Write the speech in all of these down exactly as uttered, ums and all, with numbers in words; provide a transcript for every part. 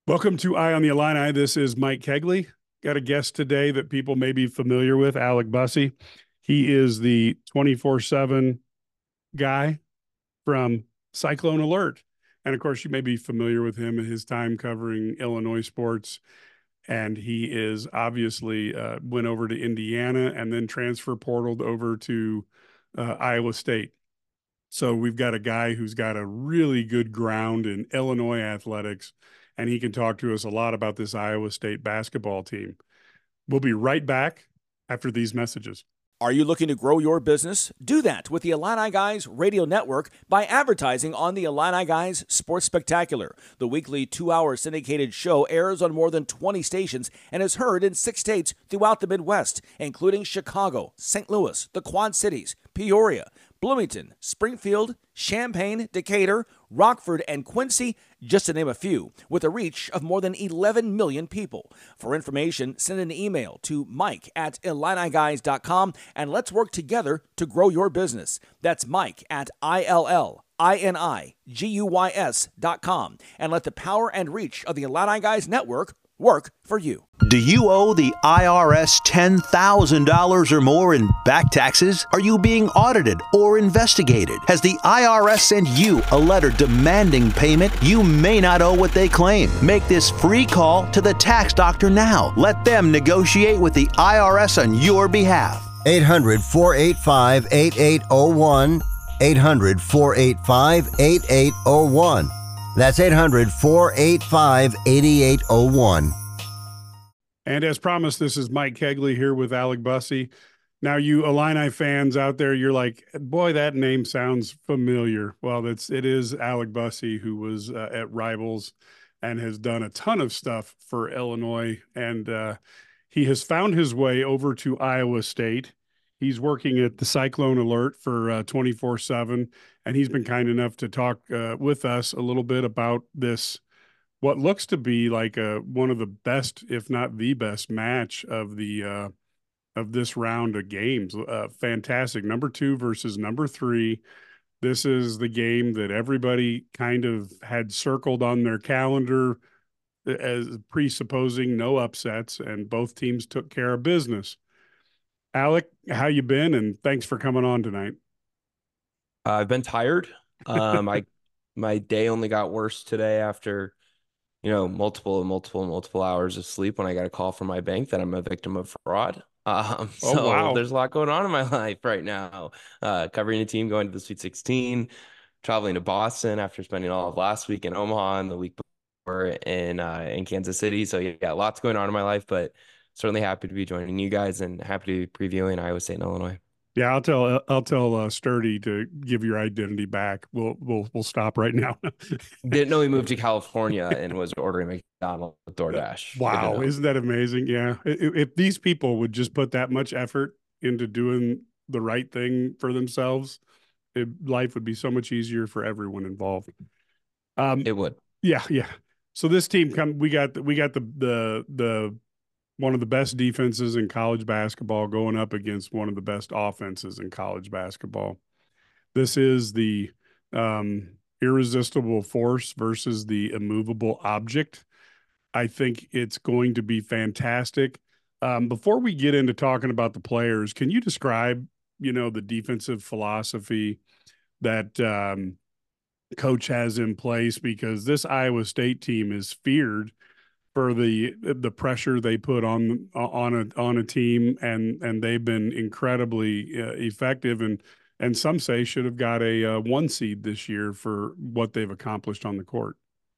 Welcome to Eye on the Illini. This is Mike Kegley. Got a guest today that people may be familiar with, Alec Bussey. He is the twenty-four seven guy from Cyclone Alert. And of course, you may be familiar with him and his time covering Illinois sports. And he is obviously uh, went over to Indiana and then transfer portaled over to uh, Iowa State. So we've got a guy who's got a really good ground in Illinois athletics, and he can talk to us a lot about this Iowa State basketball team. We'll be right back after these messages. Are you looking to grow your business? Do that with the Illini Guys Radio Network by advertising on the Illini Guys Sports Spectacular. The weekly two-hour syndicated show airs on more than twenty stations and is heard in six states throughout the Midwest, including Chicago, Saint Louis, the Quad Cities, Peoria, Bloomington, Springfield, Champaign, Decatur, Rockford, and Quincy, just to name a few, with a reach of more than eleven million people. For information, send an email to mike at illini guys dot com and let's work together to grow your business. That's Mike at I L L I N I G U Y S dot com, and let the power and reach of the Illini Guys Network work for you. Do you owe the I R S ten thousand dollars or more in back taxes? Are you being audited or investigated? Has the I R S sent you a letter demanding payment? You may not owe what they claim. Make this free call to the tax doctor now. Let them negotiate with the I R S on your behalf. eight hundred, four eight five, eight eight zero one. eight hundred, four eight five, eight eight zero one. That's eight hundred, four eight five, eight eight zero one. And as promised, this is Mike Kegley here with Alec Bussey. Now, you Illini fans out there, you're like, boy, that name sounds familiar. Well, it's, it is Alec Bussey, who was uh, at Rivals and has done a ton of stuff for Illinois. And uh, he has found his way over to Iowa State. He's working at the Cyclone Alert for uh, twenty-four seven, and he's been kind enough to talk uh, with us a little bit about this, what looks to be like a, one of the best, if not the best match of the uh, of this round of games. Uh, fantastic. Number two versus number three. This is the game that everybody kind of had circled on their calendar as presupposing no upsets, and both teams took care of business. Alec, how you been? And thanks for coming on tonight. Uh, I've been tired. Um, I my day only got worse today after, you know, multiple, multiple, multiple hours of sleep when I got a call from my bank that I'm a victim of fraud. Um, Oh, so wow. there's a lot going on in my life right now. Uh, covering a team going to the Sweet sixteen, traveling to Boston after spending all of last week in Omaha and the week before in uh, in Kansas City. So yeah, lots going on in my life, but certainly happy to be joining you guys and happy to be previewing Iowa State and Illinois. Yeah, I'll tell I'll tell uh, Sturdy to give your identity back. We'll we'll we'll stop right now. Didn't know he moved to California and was ordering McDonald's with DoorDash. Wow, isn't that amazing? Yeah, if, if these people would just put that much effort into doing the right thing for themselves, it, life would be so much easier for everyone involved. Um, It would. yeah, yeah. So this team come, we got the, we got the the the one of the best defenses in college basketball going up against one of the best offenses in college basketball. This is the um, irresistible force versus the immovable object. I think it's going to be fantastic. Um, before we get into talking about the players, can you describe, you know, the defensive philosophy that um, coach has in place? Because this Iowa State team is feared for the the pressure they put on on a on a team, and and they've been incredibly uh, effective, and and some say should have got a uh, one seed this year for what they've accomplished on the court.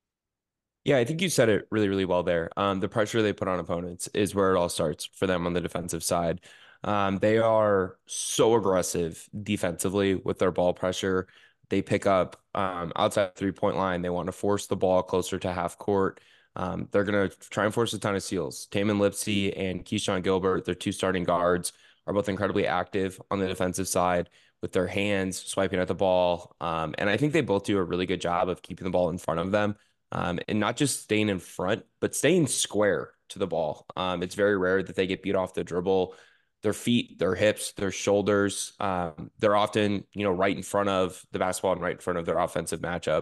Yeah, I think you said it really, really well there. Um, the pressure they put on opponents is where it all starts for them on the defensive side. Um, they are so aggressive defensively with their ball pressure. They pick up um, outside three-point line. They want to force the ball closer to half court. Um, they're going to try and force a ton of steals. Tamin Lipsey and Keyshawn Gilbert, their two starting guards, are both incredibly active on the defensive side with their hands swiping at the ball. Um, and I think they both do a really good job of keeping the ball in front of them. Um, and not just staying in front, but staying square to the ball. Um, it's very rare that they get beat off the dribble. Their feet, their hips, their shoulders, um, they're often, you know, right in front of the basketball and right in front of their offensive matchup,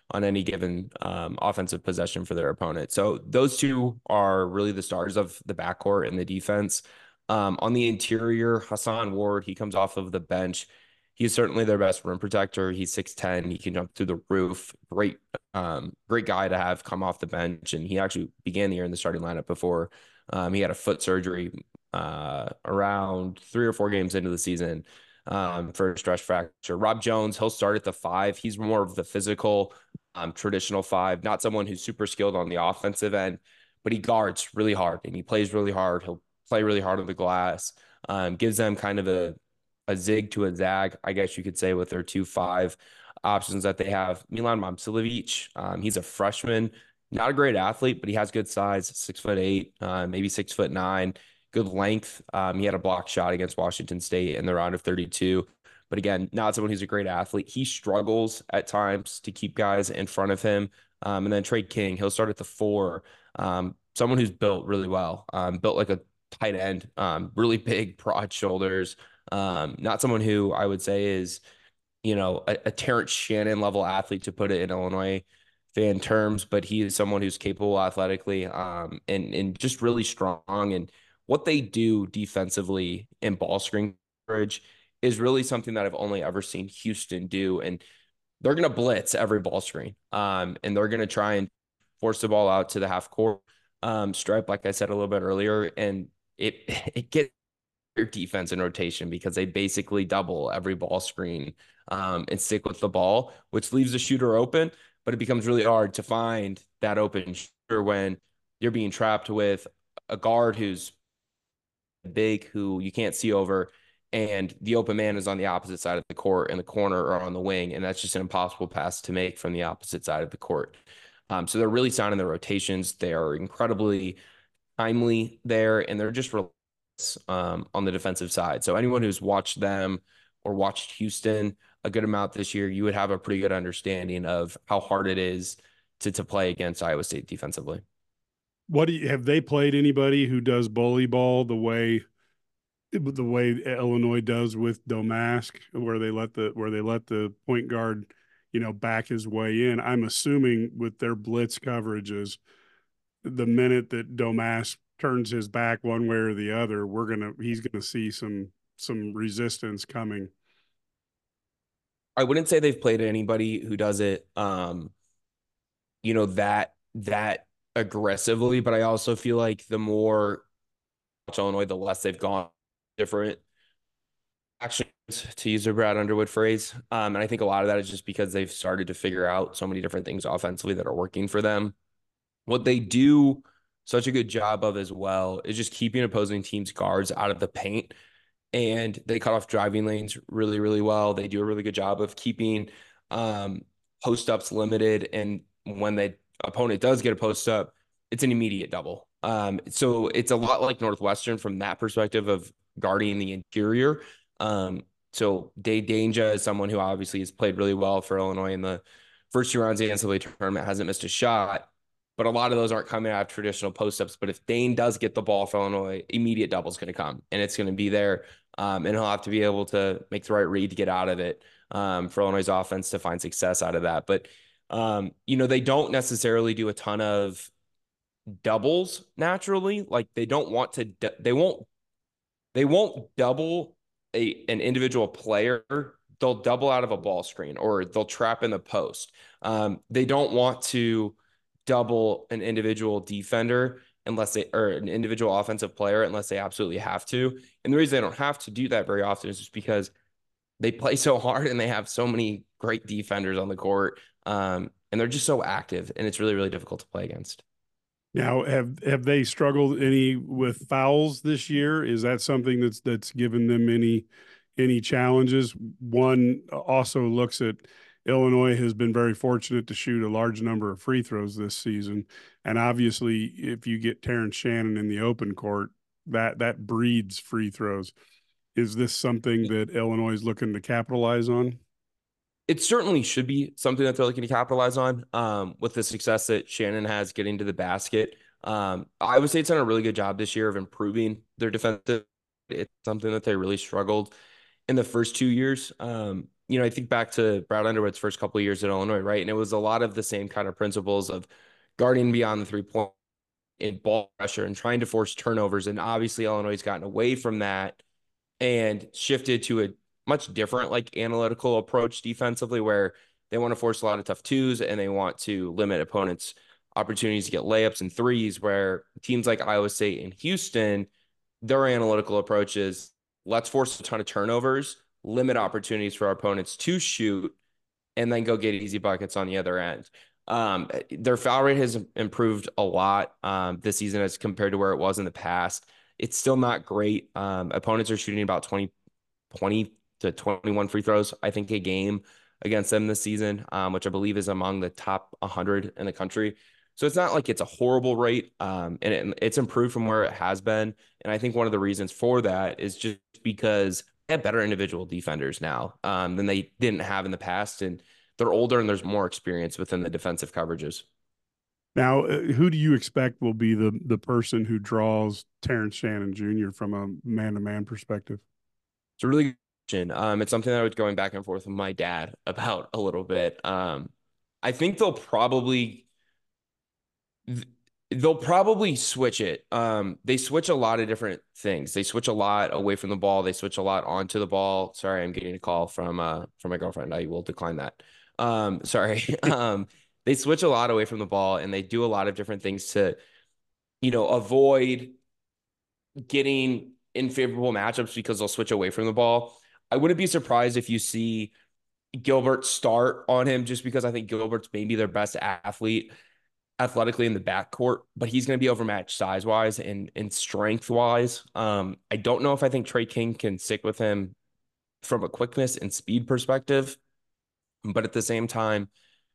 on any given um, offensive possession for their opponent. So those two are really the stars of the backcourt and the defense. Um, on the interior, Hassan Ward, he comes off of the bench. He's certainly their best rim protector. He's six ten. He can jump through the roof. Great, um, great guy to have come off the bench. And he actually began the year in the starting lineup before um, he had a foot surgery uh, around three or four games into the season um, for a stress fracture. Rob Jones, he'll start at the five. He's more of the physical, um, traditional five, not someone who's super skilled on the offensive end, but he guards really hard and he plays really hard. He'll play really hard on the glass, um, gives them kind of a, a zig to a zag, I guess you could say, with their two five options that they have. Milan Momcilovic, um, he's a freshman, not a great athlete, but he has good size, six foot eight, uh, maybe six foot nine, good length. Um, he had a block shot against Washington State in the round of thirty-two. But again, not someone who's a great athlete. He struggles at times to keep guys in front of him. Um, and then Trey King, he'll start at the four. Um, someone who's built really well, um, built like a tight end, um, really big, broad shoulders. Um, not someone who I would say is, you know, a, a Terrence Shannon level athlete, to put it in Illinois fan terms, but he is someone who's capable athletically, um, and, and just really strong. And what they do defensively in ball screen coverage is really something that I've only ever seen Houston do. And they're going to blitz every ball screen. Um, and they're going to try and force the ball out to the half court um, stripe, like I said a little bit earlier. And it, it gets your defense in rotation because they basically double every ball screen um, and stick with the ball, which leaves the shooter open, but it becomes really hard to find that open shooter when you're being trapped with a guard who's big, who you can't see over, and the open man is on the opposite side of the court in the corner or on the wing, and that's just an impossible pass to make from the opposite side of the court. Um, so they're really sound in their rotations. They are incredibly timely there, and they're just relentless um, on the defensive side. So anyone who's watched them or watched Houston a good amount this year, you would have a pretty good understanding of how hard it is to to play against Iowa State defensively. What do you, have they played anybody who does bully ball the way the way Illinois does with Domask, where they let the where they let the point guard, you know, back his way in? I'm assuming with their blitz coverages, the minute that Domask turns his back one way or the other, we're gonna he's gonna see some some resistance coming. I wouldn't say they've played anybody who does it, um, you know, that that aggressively, but I also feel like the more Illinois, the less they've gone different actions, to use a Brad Underwood phrase. Um, and I think a lot of that is just because they've started to figure out so many different things offensively that are working for them. What they do such a good job of as well is just keeping opposing teams' guards out of the paint. And they cut off driving lanes really, really well. They do a really good job of keeping um, post-ups limited. And when the opponent does get a post-up, it's an immediate double. Um, so it's a lot like Northwestern from that perspective of guarding the interior. Um, so Dave Danger is someone who obviously has played really well for Illinois in the first two rounds of the N C double A tournament, hasn't missed a shot. But a lot of those aren't coming out of traditional post-ups. But if Dane does get the ball for Illinois, immediate double is going to come, and it's going to be there. Um, and he'll have to be able to make the right read to get out of it um, for Illinois' offense to find success out of that. But, um, you know, they don't necessarily do a ton of doubles naturally. Like they don't want to, they won't, they won't double a, an individual player. They'll double out of a ball screen or they'll trap in the post. Um, they don't want to double an individual defender unless they, or an individual offensive player, unless they absolutely have to. And the reason they don't have to do that very often is just because they play so hard and they have so many great defenders on the court. Um, and they're just so active, and it's really, really difficult to play against. Now, have have they struggled any with fouls this year? Is that something that's that's given them any any challenges? One also looks at Illinois has been very fortunate to shoot a large number of free throws this season, and obviously, if you get Terrence Shannon in the open court, that that breeds free throws. Is this something that Illinois is looking to capitalize on? It certainly should be something that they're looking to capitalize on um, with the success that Shannon has getting to the basket. Um, I would say it's done a really good job this year of improving their defensive. It's something that they really struggled in the first two years. Um, you know, I think back to Brad Underwood's first couple of years at Illinois, right? And it was a lot of the same kind of principles of guarding beyond the three point in ball pressure and trying to force turnovers. And obviously Illinois has gotten away from that and shifted to a much different like analytical approach defensively, where they want to force a lot of tough twos and they want to limit opponents' opportunities to get layups and threes, where teams like Iowa State and Houston, their analytical approach is let's force a ton of turnovers, limit opportunities for our opponents to shoot, and then go get easy buckets on the other end. Um, their foul rate has improved a lot um, this season as compared to where it was in the past. It's still not great. Um, opponents are shooting about twenty, twenty to twenty-one free throws, I think, a game against them this season, um, which I believe is among the top one hundred in the country. So it's not like it's a horrible rate, um, and it, it's improved from where it has been. And I think one of the reasons for that is just because they have better individual defenders now um, than they didn't have in the past. And they're older and there's more experience within the defensive coverages. Now, uh, who do you expect will be the the person who draws Terrence Shannon Junior from a man-to-man perspective? It's a really good question. Um, it's something that I was going back and forth with my dad about a little bit. Um, I think they'll probably they'll probably switch it. Um, they switch a lot of different things. They switch a lot away from the ball. They switch a lot onto the ball. Sorry, I'm getting a call from uh from my girlfriend. I will decline that. Um, sorry. um, they switch a lot away from the ball and they do a lot of different things to, you know, avoid getting in favorable matchups because they'll switch away from the ball. I wouldn't be surprised if you see Gilbert start on him just because I think Gilbert's maybe their best athlete athletically in the backcourt, but he's going to be overmatched size-wise and, and strength-wise. Um, I don't know if I think Trey King can stick with him from a quickness and speed perspective, but at the same time,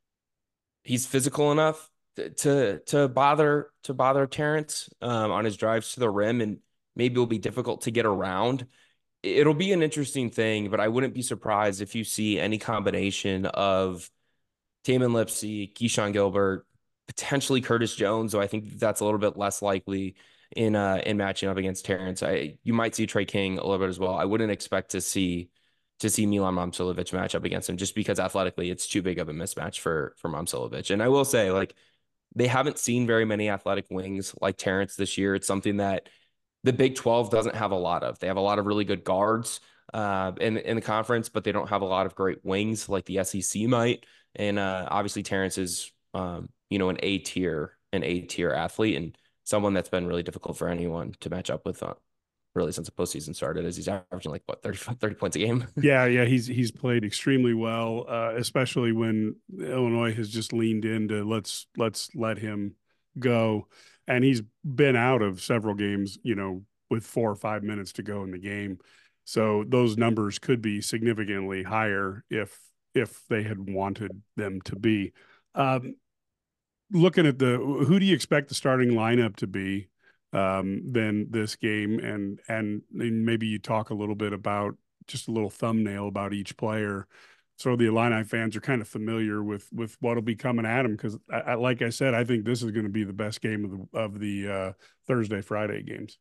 he's physical enough to to, to bother to bother Terrence um, on his drives to the rim, and maybe it'll be difficult to get around. It'll be an interesting thing, but I wouldn't be surprised if you see any combination of Tamin Lipsey, Keyshawn Gilbert, potentially Curtis Jones, though I think that's a little bit less likely in uh in matching up against Terrence. I you might see Trey King a little bit as well. I wouldn't expect to see to see Milan Momcilovic match up against him just because athletically it's too big of a mismatch for for Momcilovic. And I will say, like, they haven't seen very many athletic wings like Terrence this year. It's something that the Big twelve doesn't have a lot of. They have a lot of really good guards uh in in the conference, but they don't have a lot of great wings like the S E C might. And uh obviously Terrence is um you know, an A tier, an A tier athlete and someone that's been really difficult for anyone to match up with uh, really since the postseason started, as he's averaging like what thirty, thirty points a game. yeah. Yeah. He's, he's played extremely well, uh, especially when Illinois has just leaned into let's, let's let him go. And he's been out of several games, you know, with four or five minutes to go in the game. So those numbers could be significantly higher if, if they had wanted them to be. Um, Looking at the, who do you expect the starting lineup to be um, then this game? And, and maybe you talk a little bit about just a little thumbnail about each player. So the Illini fans are kind of familiar with, with what'll be coming at them. Cause I, I, like I said, I think this is going to be the best game of the, of the uh, Thursday, Friday games.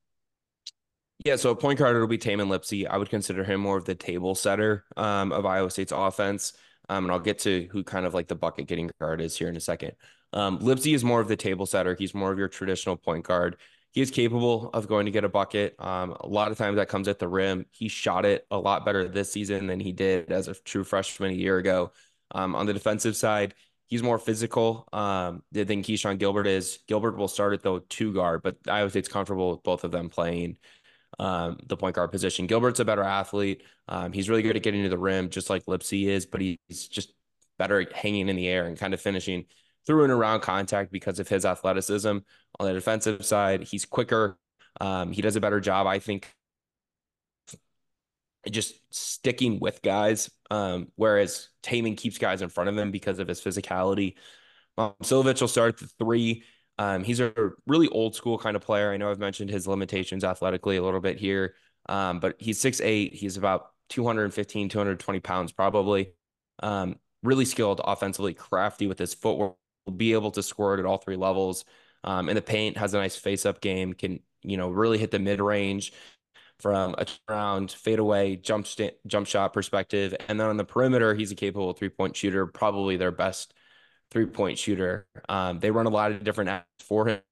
Yeah, so point guard will be Tamin Lipsey. I would consider him more of the table setter um, of Iowa State's offense. Um, and I'll get to who kind of like the bucket getting guard is here in a second. Um, Lipsey is more of the table setter. He's more of your traditional point guard. He is capable of going to get a bucket. Um, a lot of times that comes at the rim. He shot it a lot better this season than he did as a true freshman a year ago. Um, on the defensive side, he's more physical um, than Keyshawn Gilbert is. Gilbert will start at the two guard, but Iowa State's comfortable with both of them playing um, the point guard position. Gilbert's a better athlete. Um, he's really good at getting to the rim, just like Lipsey is, but he's just better at hanging in the air and kind of finishing through and around contact because of his athleticism. On the defensive side, he's quicker. Um, he does a better job, I think, just sticking with guys, um, whereas Tamin keeps guys in front of him because of his physicality. Um, Silovich will start the three. Um, he's a really old school kind of player. I know I've mentioned his limitations athletically a little bit here, um, but he's six eight. He's about two fifteen, two twenty pounds probably. Um, really skilled offensively, crafty with his footwork, will be able to score it at all three levels. Um, in the paint, has a nice face-up game, can, you know, really hit the mid-range from a turnaround, fadeaway, jump st- jump shot perspective. And then on the perimeter, he's a capable three-point shooter, probably their best three-point shooter. Um, they run a lot of different acts for him.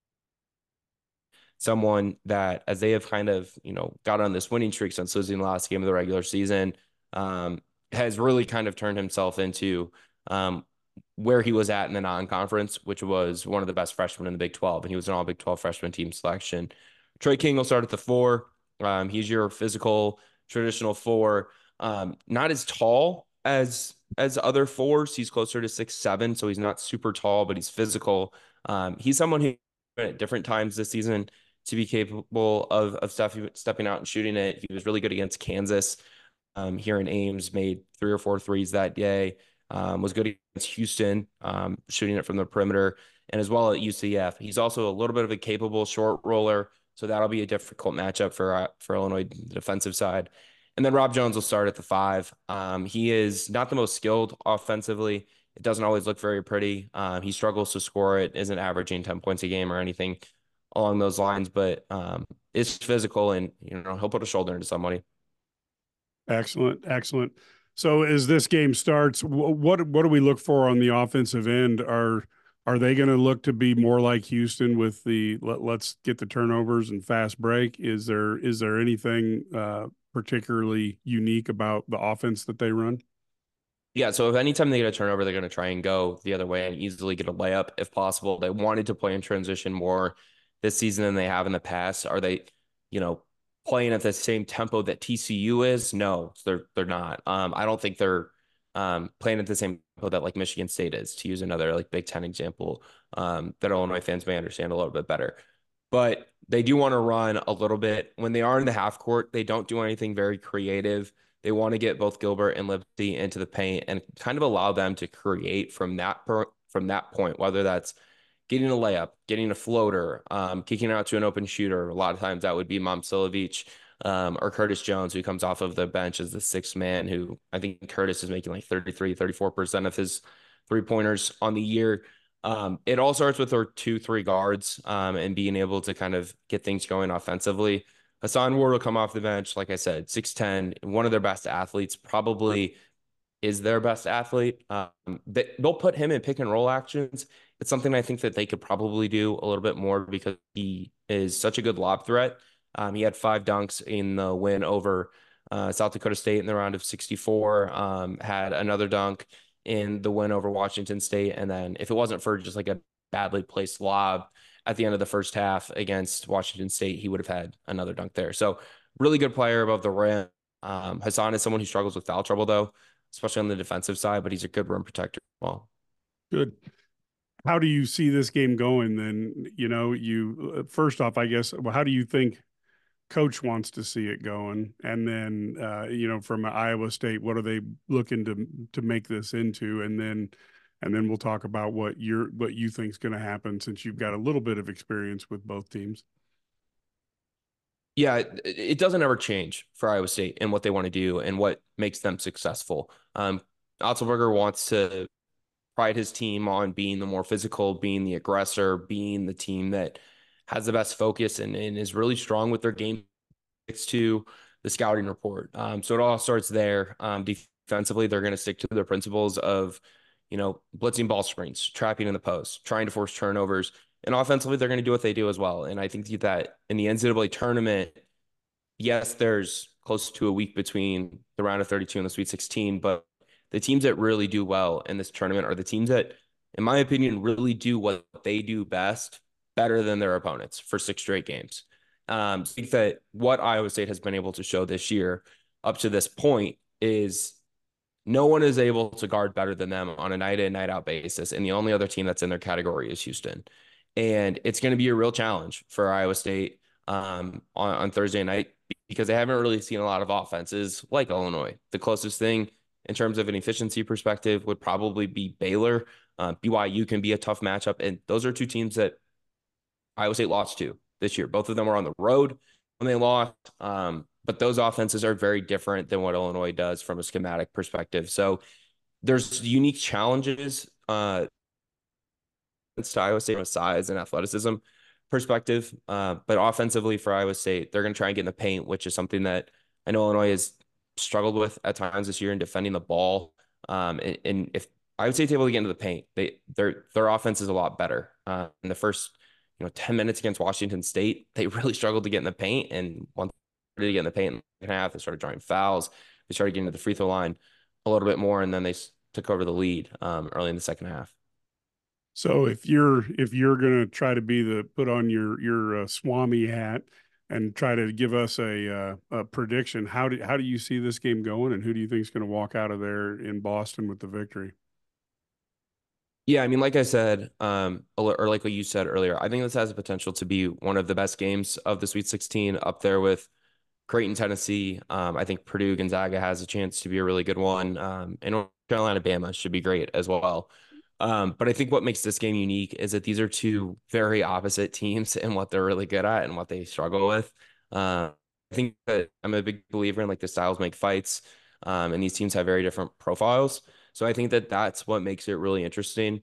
Someone that, as they have kind of, you know, got on this winning streak since losing the last game of the regular season, um, has really kind of turned himself into um, where he was at in the non-conference, which was one of the best freshmen in the Big twelve, and he was an all Big twelve freshman team selection. Trey King will start at the four. Um, he's your physical, traditional four. Um, not as tall as as other fours. He's closer to six seven, so he's not super tall, but he's physical. Um, he's someone who at different times this season to be capable of of stuff, stepping out and shooting it. He was really good against Kansas um, here in Ames, made three or four threes that day. Um, was good against Houston, um, shooting it from the perimeter, and as well at U C F. He's also a little bit of a capable short roller, so that'll be a difficult matchup for uh, for Illinois defensive side. And then Rob Jones will start at the five. Um, he is not the most skilled offensively. It doesn't always look very pretty. Um, he struggles to score it, isn't averaging ten points a game or anything along those lines, but um, it's physical, and you know he'll put a shoulder into somebody. Excellent, excellent. So as this game starts, what what do we look for on the offensive end? Are are they going to look to be more like Houston with the let, let's get the turnovers and fast break? Is there is there anything uh, particularly unique about the offense that they run? Yeah, so if anytime they get a turnover, they're going to try and go the other way and easily get a layup if possible. They wanted to play in transition more this season than they have in the past. Are they, you know, playing at the same tempo that T C U is? No, they're they're not. Um, I don't think they're um, playing at the same tempo that like Michigan State is, to use another like Big Ten example um, that Illinois fans may understand a little bit better. But they do want to run a little bit. When they are in the half court, they don't do anything very creative. They want to get both Gilbert and Liberty into the paint and kind of allow them to create from that per, from that point, whether that's getting a layup, getting a floater, um, kicking out to an open shooter. A lot of times that would be Momcilovic um, or Curtis Jones, who comes off of the bench as the sixth man, who I think Curtis is making like thirty-three, thirty-four percent of his three-pointers on the year. Um, it all starts with our two, three guards um, and being able to kind of get things going offensively. Hassan Ward will come off the bench, like I said, six ten, one of their best athletes, probably is their best athlete. Um, they, they'll put him in pick and roll actions. It's something I think that they could probably do a little bit more because he is such a good lob threat. Um, he had five dunks in the win over uh, South Dakota State in the round of sixty-four, um, had another dunk in the win over Washington State. And then if it wasn't for just like a badly placed lob at the end of the first half against Washington State, he would have had another dunk there. So really good player above the rim. Um, Hassan is someone who struggles with foul trouble though, especially on the defensive side, but he's a good rim protector as well. Good. How do you see this game going then? You know, you first off, I guess, well, how do you think coach wants to see it going? And then, uh, you know, from Iowa State, what are they looking to to make this into? And then, and then we'll talk about what you're what you think is going to happen since you've got a little bit of experience with both teams. Yeah, it, it doesn't ever change for Iowa State and what they want to do and what makes them successful. Um, Otzelberger wants to pride his team on being the more physical, being the aggressor, being the team that has the best focus and, and is really strong with their game to the scouting report. Um, so it all starts there. Um, defensively, they're going to stick to their principles of, you know, blitzing ball screens, trapping in the post, trying to force turnovers. And offensively, they're going to do what they do as well. And I think that in the N C double A tournament, yes, there's close to a week between the round of thirty-two and the Sweet sixteen, but the teams that really do well in this tournament are the teams that, in my opinion, really do what they do best, better than their opponents for six straight games. Um, I think that what Iowa State has been able to show this year up to this point is no one is able to guard better than them on a night in, night out basis. And the only other team that's in their category is Houston. And it's going to be a real challenge for Iowa State um, on, on Thursday night because they haven't really seen a lot of offenses like Illinois. The closest thing in terms of an efficiency perspective would probably be Baylor. Uh, B Y U can be a tough matchup. And those are two teams that Iowa State lost to this year. Both of them were on the road when they lost. Um, but those offenses are very different than what Illinois does from a schematic perspective. So there's unique challenges uh, to Iowa State with size and athleticism. perspective. Uh, but offensively for Iowa State, they're going to try and get in the paint, which is something that I know Illinois has struggled with at times this year in defending the ball. Um, and, and if I would say able to get into the paint, they their their offense is a lot better. Uh, in the first you know ten minutes against Washington State, they really struggled to get in the paint, and once they started to get in the paint in the second half, they started drawing fouls. They started getting to the free throw line a little bit more, and then they took over the lead um, early in the second half. So if you're if you're gonna try to be the put on your your uh, Swami hat and try to give us a, uh, a prediction, how do how do you see this game going, and who do you think is going to walk out of there in Boston with the victory? Yeah, I mean, like I said, um, or like what you said earlier, I think this has the potential to be one of the best games of the Sweet sixteen, up there with Creighton, Tennessee. Um, I think Purdue, Gonzaga has a chance to be a really good one. Um, and North Carolina, Bama should be great as well. Um, but I think what makes this game unique is that these are two very opposite teams in what they're really good at and what they struggle with. Uh, I think that I'm a big believer in like the styles make fights, um, and these teams have very different profiles. So I think that that's what makes it really interesting.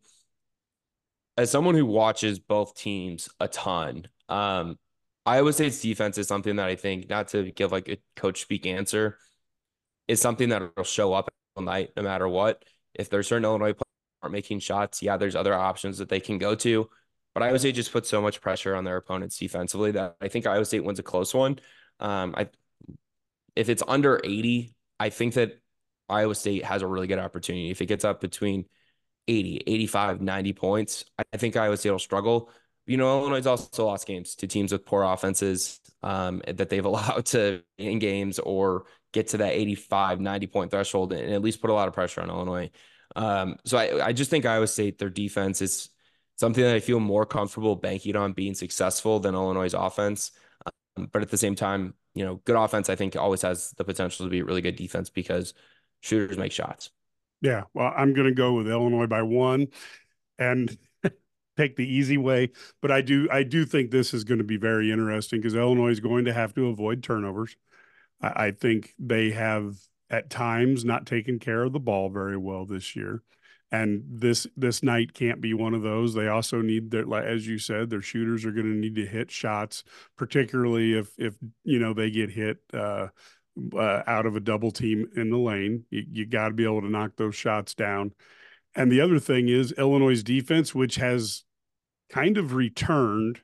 As someone who watches both teams a ton, um, Iowa State's defense is something that I think, not to give like a coach speak answer, is something that will show up all night no matter what. If there's certain Illinois players aren't making shots, yeah, there's other options that they can go to. But Iowa State just puts so much pressure on their opponents defensively that I think Iowa State wins a close one. Um, I if it's under eighty, I think that Iowa State has a really good opportunity. If it gets up between eighty, eighty-five, ninety points, I think Iowa State will struggle. You know, Illinois has also lost games to teams with poor offenses um, that they've allowed to in games or get to that eighty-five, ninety point threshold and at least put a lot of pressure on Illinois. Um, so I, I just think Iowa State, their defense is something that I feel more comfortable banking on being successful than Illinois' offense. Um, but at the same time, you know, good offense, I think, always has the potential to be a really good defense because shooters make shots. Yeah, well, I'm going to go with Illinois by one and take the easy way. But I do I do think this is going to be very interesting because Illinois is going to have to avoid turnovers. I, I think they have at times not taken care of the ball very well this year. And this this night can't be one of those. They also need their, as you said, their shooters are going to need to hit shots, particularly if if you know they get hit uh, uh, out of a double team in the lane. You, you got to be able to knock those shots down. And the other thing is Illinois' defense, which has kind of returned.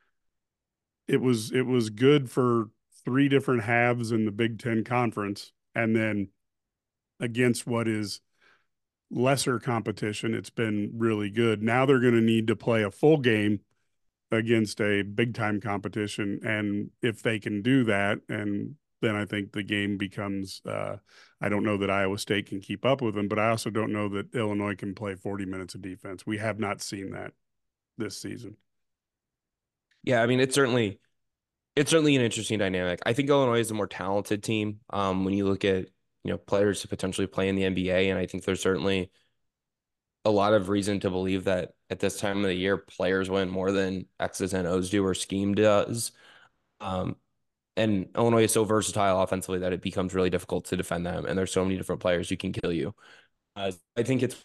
It was it was good for three different halves in the Big Ten Conference, and then against what is lesser competition, it's been really good. Now they're going to need to play a full game against a big time competition. And if they can do that, and then I think the game becomes, uh, I don't know that Iowa State can keep up with them, but I also don't know that Illinois can play forty minutes of defense. We have not seen that this season. Yeah. I mean, it's certainly, it's certainly an interesting dynamic. I think Illinois is a more talented team. Um, when you look at, you know, players to potentially play in the N B A. And I think there's certainly a lot of reason to believe that at this time of the year, players win more than X's and O's do or scheme does. Um, and Illinois is so versatile offensively that it becomes really difficult to defend them. And there's so many different players who can kill you. Uh, I think it's,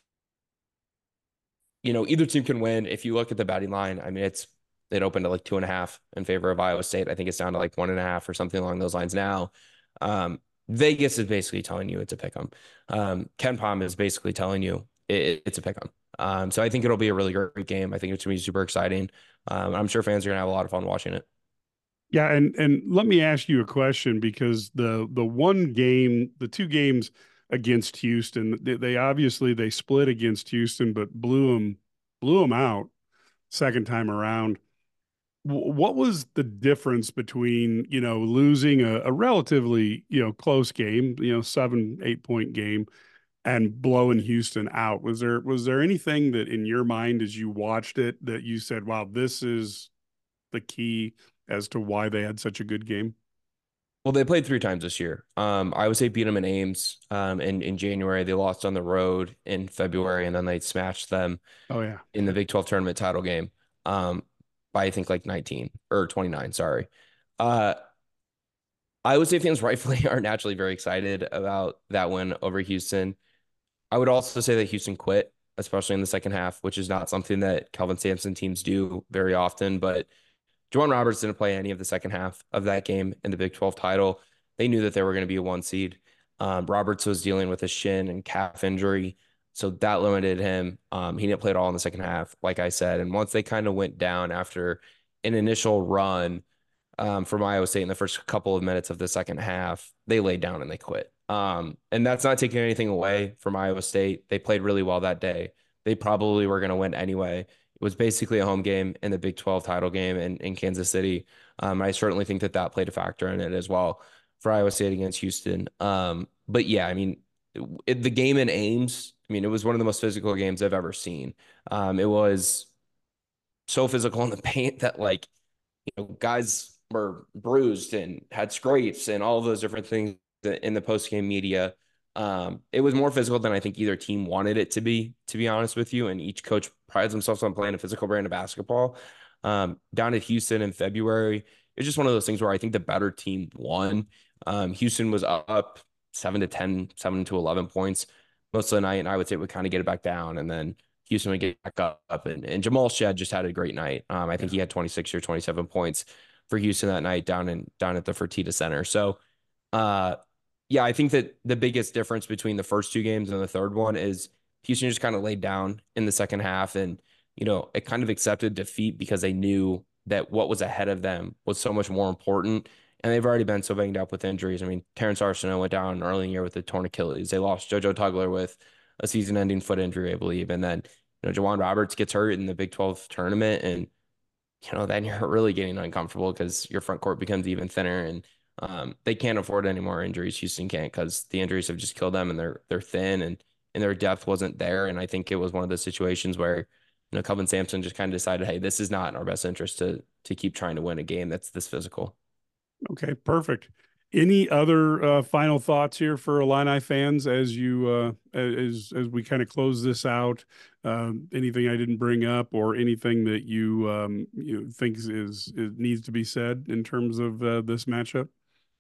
you know, either team can win. If you look at the batting line, I mean, it's, it opened at like two and a half in favor of Iowa State. I think it's down to like one and a half or something along those lines now. Um, Vegas is basically telling you it's a pick 'em. Um, KenPom is basically telling you it, it's a pick 'em. Um, so I think it'll be a really great game. I think it's going to be super exciting. Um, I'm sure fans are going to have a lot of fun watching it. Yeah, and and let me ask you a question because the the one game, the two games against Houston, they, they obviously they split against Houston, but blew them blew them out second time around. What was the difference between, you know, losing a, a relatively, you know, close game, you know, seven, eight point game and blowing Houston out? Was there, was there anything that in your mind as you watched it that you said, wow, this is the key as to why they had such a good game? Well, they played three times this year. Um, I would say beat them in Ames um, in, in January. They lost on the road in February, and then they smashed them Oh, yeah. in the Big twelve tournament title game. Um, by I think like nineteen or twenty-nine, sorry. Uh, Iowa State fans rightfully are naturally very excited about that win over Houston. I would also say that Houston quit, especially in the second half, which is not something that Kelvin Sampson teams do very often. But Juwan Roberts didn't play any of the second half of that game in the Big twelve title. They knew that they were going to be a one seed. Um, Roberts was dealing with a shin and calf injury, so that limited him. Um, he didn't play at all in the second half, like I said. And once they kind of went down after an initial run um, from Iowa State in the first couple of minutes of the second half, they laid down and they quit. Um, and that's not taking anything away from Iowa State. They played really well that day. They probably were going to win anyway. It was basically a home game in the Big twelve title game in, in Kansas City. Um, I certainly think that that played a factor in it as well for Iowa State against Houston. Um, but yeah, I mean, it, the game in Ames, I mean, it was one of the most physical games I've ever seen. Um, it was so physical in the paint that, like, you know, guys were bruised and had scrapes and all of those different things in the post-game media. Um, it was more physical than I think either team wanted it to be, to be honest with you. And each coach prides themselves on playing a physical brand of basketball. Um, down at Houston in February, it's just one of those things where I think the better team won. Um, Houston was up seven to ten, seven to eleven points most of the night, and I would say it would kind of get it back down, and then Houston would get back up. And, and Jamal Shead just had a great night. Um, I think he had twenty-six or twenty-seven points for Houston that night down in down at the Fertitta Center. So, uh, yeah, I think that the biggest difference between the first two games and the third one is Houston just kind of laid down in the second half, and you know, it kind of accepted defeat because they knew that what was ahead of them was so much more important. And they've already been so banged up with injuries. I mean, Terrence Arsenault went down early in the year with a torn Achilles. They lost JoJo Tugler with a season-ending foot injury, I believe. And then, you know, Juwan Roberts gets hurt in the Big twelve tournament. And, you know, then you're really getting uncomfortable because your front court becomes even thinner. And um, they can't afford any more injuries. Houston can't, because the injuries have just killed them, and they're they're thin, and, and their depth wasn't there. And I think it was one of those situations where, you know, Kelvin Sampson just kind of decided, hey, this is not in our best interest to to keep trying to win a game that's this physical. Okay, perfect. Any other uh, final thoughts here for Illini fans as you uh, as as we kind of close this out? Um, anything I didn't bring up, or anything that you um, you think is, is needs to be said in terms of uh, this matchup?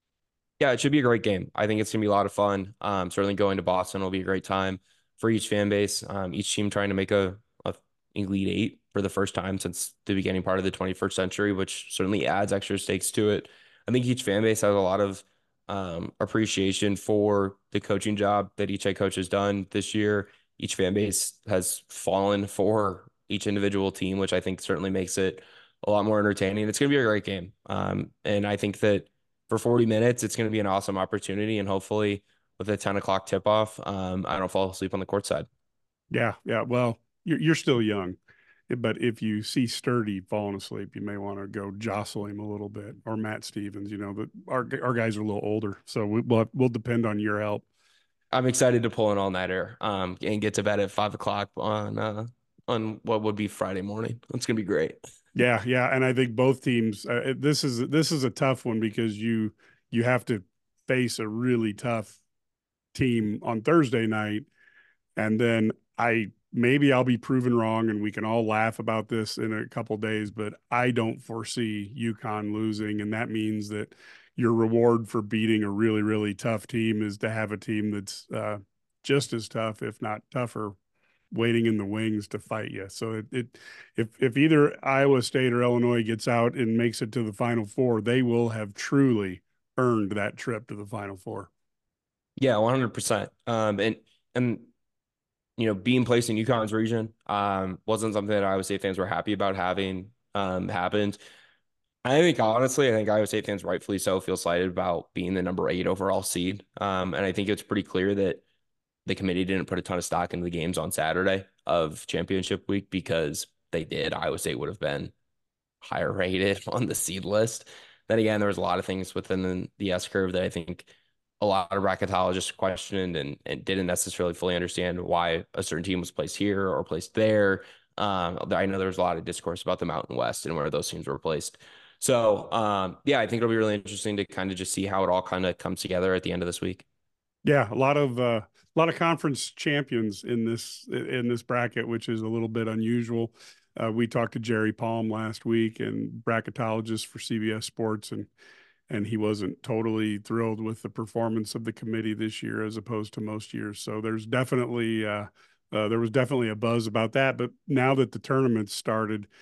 Yeah, it should be a great game. I think it's going to be a lot of fun. Um, certainly going to Boston will be a great time for each fan base. Um, each team trying to make a, a Elite Eight for the first time since the beginning part of the twenty-first century, which certainly adds extra stakes to it. I think each fan base has a lot of um, appreciation for the coaching job that each head coach has done this year. Each fan base has fallen for each individual team, which I think certainly makes it a lot more entertaining. It's going to be a great game. Um, and I think that for forty minutes, it's going to be an awesome opportunity. And hopefully with a ten o'clock tip off, um, I don't fall asleep on the court side. Yeah. Yeah. Well, you're, you're still young. But if you see Sturdy falling asleep, you may want to go jostle him a little bit, or Matt Stevens. You know, but our our guys are a little older, so we, we'll we'll depend on your help. I'm excited to pull an all nighter um, and get to bed at five o'clock on uh, on what would be Friday morning. It's gonna be great. Yeah, yeah, and I think both teams. Uh, this is this is a tough one because you you have to face a really tough team on Thursday night, and then I. Maybe I'll be proven wrong, and we can all laugh about this in a couple days, but I don't foresee UConn losing. And that means that your reward for beating a really, really tough team is to have a team that's uh, just as tough, if not tougher, waiting in the wings to fight you. So it, it if, if either Iowa State or Illinois gets out and makes it to the Final Four, they will have truly earned that trip to the Final Four. Yeah, one hundred percent. Um, and, and, you know, being placed in UConn's region um, wasn't something that Iowa State fans were happy about having um, happened. I think, honestly, I think Iowa State fans, rightfully so, feel slighted about being the number eight overall seed. Um, and I think it's pretty clear that the committee didn't put a ton of stock into the games on Saturday of championship week, because they did. Iowa State would have been higher rated on the seed list. Then again, there was a lot of things within the S curve that I think a lot of bracketologists questioned and, and didn't necessarily fully understand why a certain team was placed here or placed there. Um, I know there was a lot of discourse about the Mountain West and where those teams were placed. So, um, yeah, I think it'll be really interesting to kind of just see how it all kind of comes together at the end of this week. Yeah, a lot of uh, a lot of conference champions in this in this bracket, which is a little bit unusual. Uh, we talked to Jerry Palm last week, and bracketologist for C B S Sports, and and he wasn't totally thrilled with the performance of the committee this year as opposed to most years. So there's definitely uh, uh, there was definitely a buzz about that. But now that the tournament's started,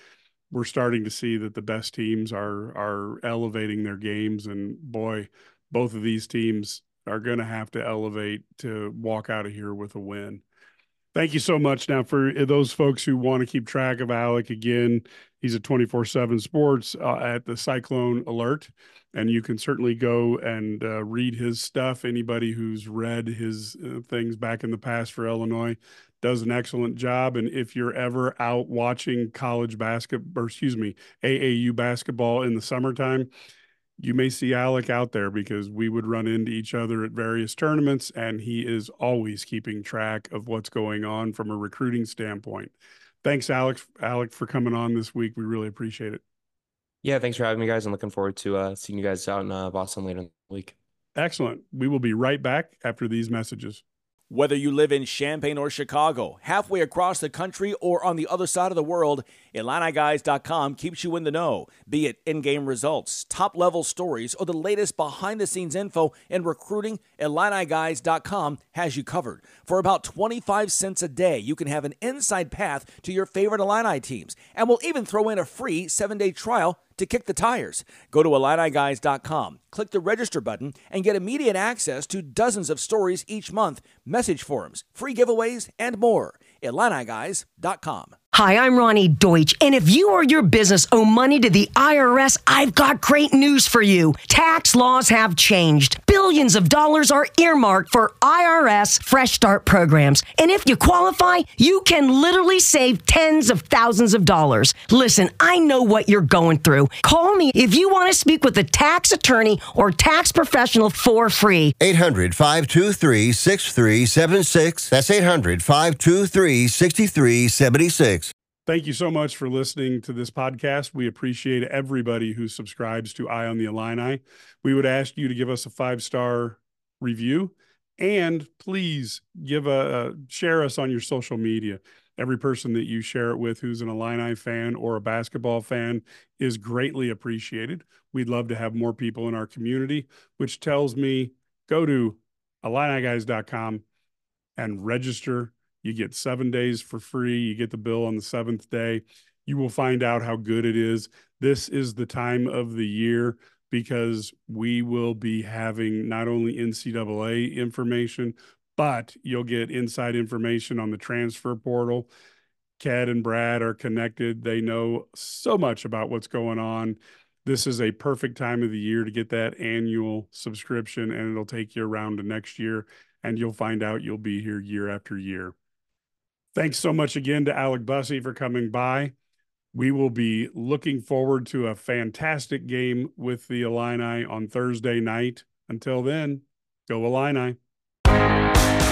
we're starting to see that the best teams are are elevating their games, and boy, both of these teams are going to have to elevate to walk out of here with a win. Thank you so much. Now, for those folks who want to keep track of Alec, again, he's at twenty-four seven Sports uh, at the Cyclone Alert, and you can certainly go and uh, read his stuff. Anybody who's read his uh, things back in the past for Illinois does an excellent job. And if you're ever out watching college basketball, or excuse me, A A U basketball in the summertime, you may see Alec out there, because we would run into each other at various tournaments, and he is always keeping track of what's going on from a recruiting standpoint. Thanks, Alex, Alec, for coming on this week. We really appreciate it. Yeah, thanks for having me, guys. I'm looking forward to uh, seeing you guys out in uh, Boston later in the week. Excellent. We will be right back after these messages. Whether you live in Champaign or Chicago, halfway across the country, or on the other side of the world, Illini Guys dot com keeps you in the know. Be it in-game results, top-level stories, or the latest behind-the-scenes info in recruiting, Illini Guys dot com has you covered. For about twenty-five cents a day, you can have an inside path to your favorite Illini teams, and we'll even throw in a free seven-day trial to kick the tires. Go to Illini Guys dot com, click the register button, and get immediate access to dozens of stories each month, message forums, free giveaways, and more. Illini Guys dot com. Hi, I'm Ronnie Deutsch, and if you or your business owe money to the I R S, I've got great news for you. Tax laws have changed. Billions of dollars are earmarked for I R S Fresh Start programs, and if you qualify, you can literally save tens of thousands of dollars. Listen, I know what you're going through. Call me if you want to speak with a tax attorney or tax professional for free. eight hundred, five two three, six three seven six. That's eight hundred, five two three, six three seven six. Thank you so much for listening to this podcast. We appreciate everybody who subscribes to Eye on the Illini. We would ask you to give us a five-star review, and please give a, a share us on your social media. Every person that you share it with who's an Illini fan or a basketball fan is greatly appreciated. We'd love to have more people in our community, which tells me go to Illini Guys dot com and register. You get seven days for free. You get the bill on the seventh day. You will find out how good it is. This is the time of the year because we will be having not only N C double A information, but you'll get inside information on the transfer portal. Ked and Brad are connected. They know so much about what's going on. This is a perfect time of the year to get that annual subscription, and it'll take you around to next year, and you'll find out you'll be here year after year. Thanks so much again to Alec Bussey for coming by. We will be looking forward to a fantastic game with the Illini on Thursday night. Until then, go Illini.